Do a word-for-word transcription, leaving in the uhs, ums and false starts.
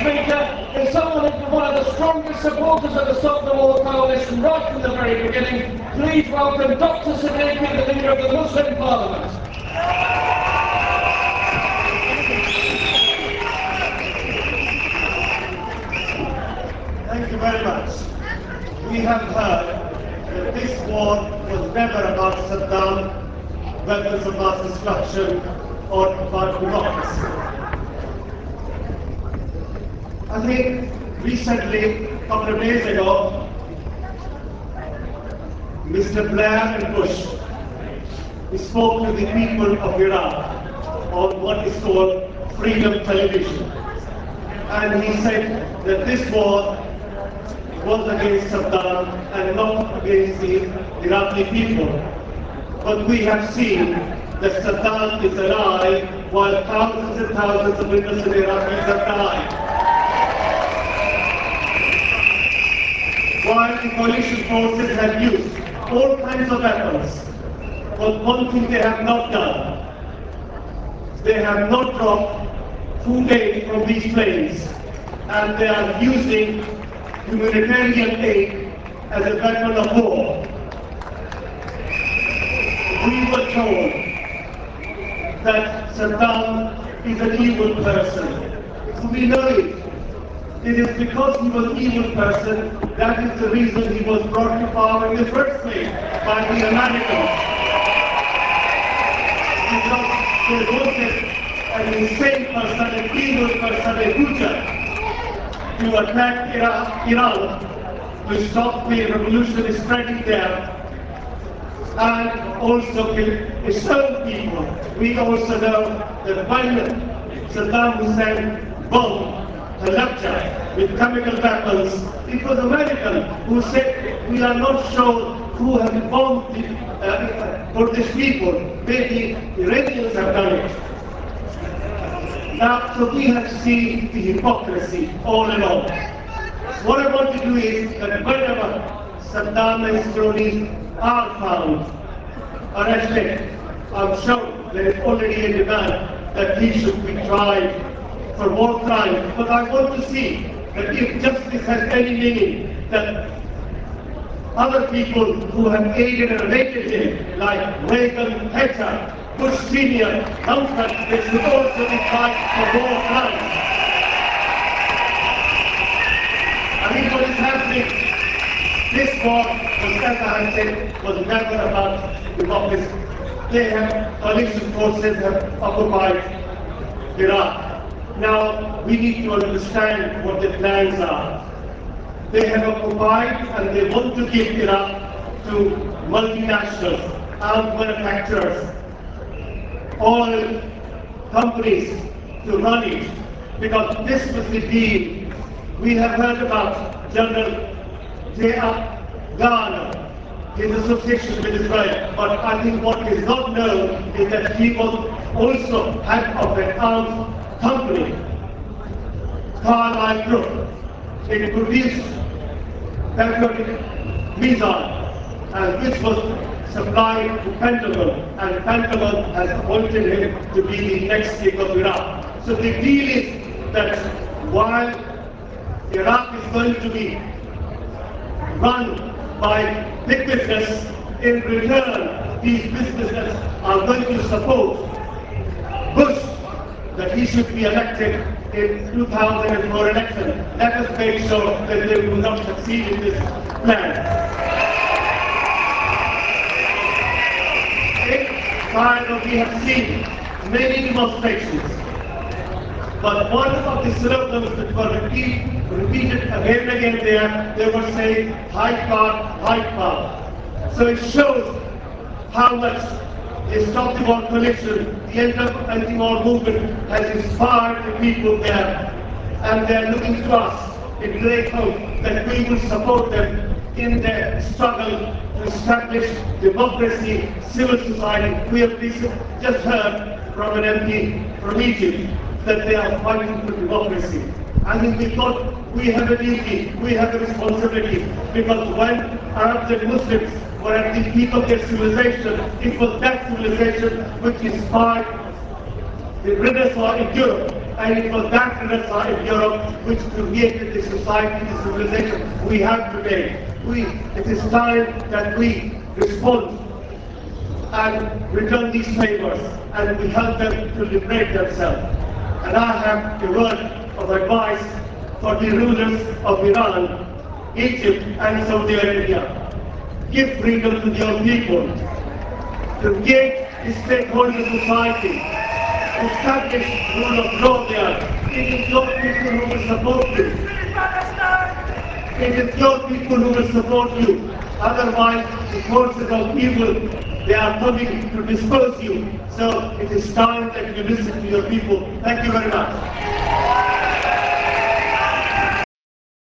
Speaker, is someone who's been one of the strongest supporters of the Stop the War Coalition right from the very beginning. Please welcome Doctor Siddiqui, the leader of the Muslim Parliament. Thank you very much. We have heard that this war was never about Saddam, weapons of mass destruction, or about democracy. I think recently, a couple of days ago, Mister Blair and Bush spoke to the people of Iraq on what is called Freedom Television. And he said that this war was against Saddam and not against the Iraqi people. But we have seen that Saddam is alive while thousands and thousands of innocent Iraqis have died. While the coalition forces have used all kinds of weapons, but one thing they have not done, they have not dropped food aid from these planes, and they are using humanitarian aid as a weapon of war. We were told that Saddam is an evil person. We know it. It is because he was an evil person, that is the reason he was brought to power in the first place by the Americans. Because they wanted an insane person, an evil person, a butcher, to attack Iraq, Iran, to stop the revolution spreading there, and also kill his own people. We also know that when Saddam Hussein bombed Halabja with chemical weapons, it was American who said, we are not sure who has bombed the, uh, for these people. Maybe Iranians have done it. Now, so we have seen the hypocrisy all along. What I want to do is that whenever Saddam and his cronies are found, arrested, I'm sure there is already a demand that he should be tried for war crimes. But I want to see that if justice has any meaning, that other people who have aided and abetted him, like Reagan, Thatcher, Bush Senior, Humphrey, they should also be tried for war crimes. I think what is happening, this war was, as I have said, was never about democracy. They have, coalition forces have occupied Iraq. Now, we need to understand what the plans are. They have occupied and they want to give Iraq to multinationals, arms manufacturers, oil companies to run it, because this was the deal. We have heard about General J R Garner, his association with Israel, but I think what is not known is that he was also head of an arms company, Carlyle Group. It produced patriotic missile, and which was supplied to Pentagon, and Pentagon has appointed him to be the next king of Iraq. So the deal is that while Iraq is going to be run by big business, in return these businesses are going to support Bush, that he should be elected in two thousand four election. Let us make sure that they will not succeed in this plan. In Cairo we have seen many demonstrations, but one of the slogans that were repeat, repeated again and again there, they were saying, Hyde Park, Hyde Park. So it shows how much the Stop the War Coalition, the anti-war movement, has inspired the people there. And they are looking to us in great hope that we will support them in their struggle to establish democracy, civil society. We have just heard from an M P from Egypt that they are fighting for democracy. I think we thought we have a duty, we have a responsibility, because when Arabs and Muslims were at the peak of their civilization, it was that civilization which inspired the Renaissance in Europe. and it was that Renaissance in Europe which created the society, the civilization we have today. We, it is time that we respond and return these favors, and we help them to liberate themselves. And I have a word of advice for the rulers of Iran, Egypt, and Saudi Arabia. Give freedom to your people. Create a stakeholder society. Establish rule of law there. It is your people who will support you. It is your people who will support you. Otherwise, the forces of evil, they are coming to disperse you. So it is time that you listen to your people. Thank you very much.